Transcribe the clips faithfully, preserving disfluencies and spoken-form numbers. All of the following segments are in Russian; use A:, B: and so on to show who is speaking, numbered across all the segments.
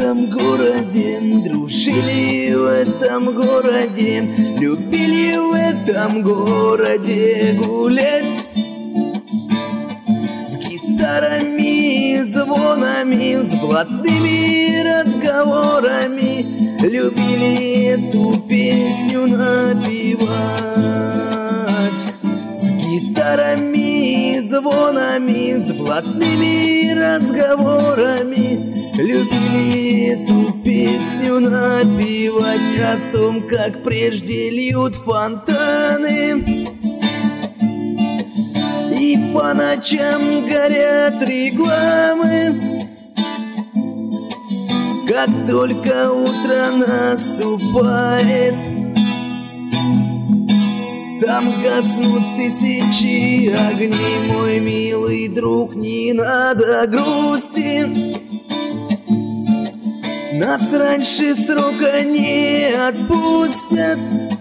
A: этом городе, дружили в этом городе, любили в этом городе гулять. С гитарами, звонами, с блатными разговорами любили эту песню напевать. С гитарами, звонами, с блатными разговорами любили эту песню напевать. О том, как прежде льют фонтаны и по ночам горят рекламы. Как только утро наступает, там гаснут тысячи огней. Мой милый друг, не надо грусти, нас раньше срока не отпустят.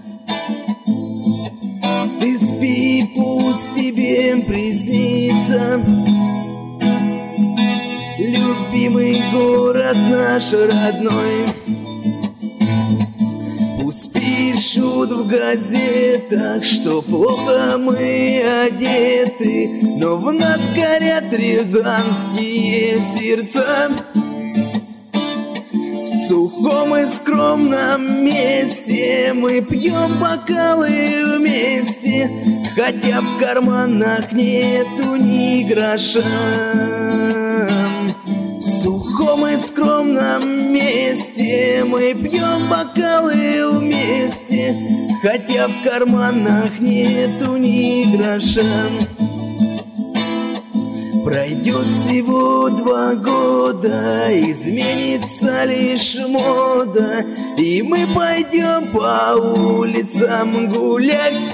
A: Ты спи, пусть тебе приснится любимый город наш родной. Пусть пишут в газетах, что плохо мы одеты, но в нас горят рязанские сердца. В сухом и скромном месте мы пьем бокалы вместе, хотя в карманах нету ни гроша. В сухом и скромном месте мы пьем бокалы вместе, хотя в карманах нету ни гроша. Пройдет всего два года, изменится лишь мода, и мы пойдем по улицам гулять.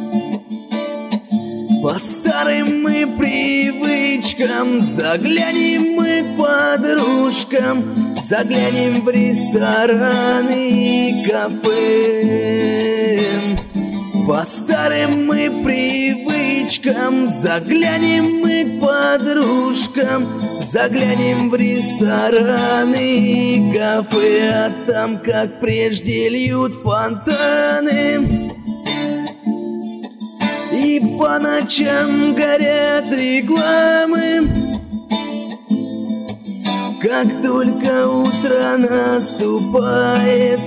A: По старым мы привычкам заглянем мы к подружкам, заглянем в рестораны и кафе. По старым мы привычкам заглянем мы к подружкам, заглянем в рестораны и кафе. А там, как прежде, льют фонтаны и по ночам горят рекламы. Как только утро наступает,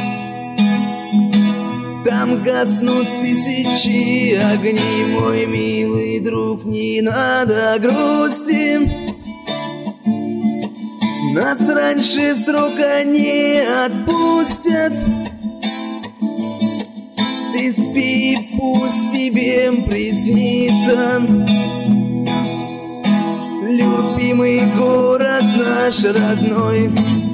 A: там гаснут тысячи огней. Мой милый друг, не надо грусти, нас раньше срока не отпустят. Ты спи, пусть тебе приснится любимый город наш родной.